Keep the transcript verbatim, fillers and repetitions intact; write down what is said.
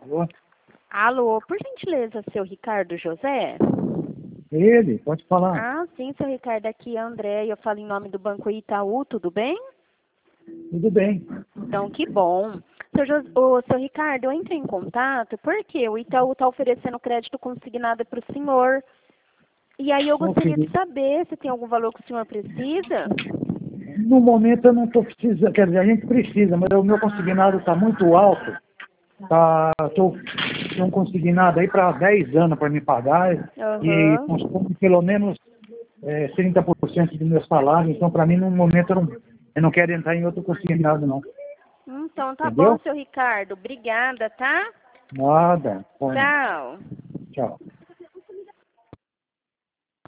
Alô? Alô, por gentileza, seu Ricardo José? Ele, pode falar. Ah, sim, seu Ricardo, aqui é a André, eu falo em nome do Banco Itaú, tudo bem? Tudo bem. Então, que bom. Seu, Jos... Ô, seu Ricardo, eu entrei em contato porque o Itaú está oferecendo crédito consignado para o senhor. E aí eu gostaria Ok. de saber se tem algum valor que o senhor precisa. No momento eu não estou precisando, quer dizer, a gente precisa, mas o meu consignado está muito alto. Tá, tô, tenho um consignado aí para dez anos para me pagar e Aham. consome pelo menos é, trinta por cento do meu salário. Então, para mim, no momento, eu não, eu não quero entrar em outro consignado, não. Então, tá bom, Entendeu? seu Ricardo. Obrigada, tá? Nada. Bom, Tchau. tchau.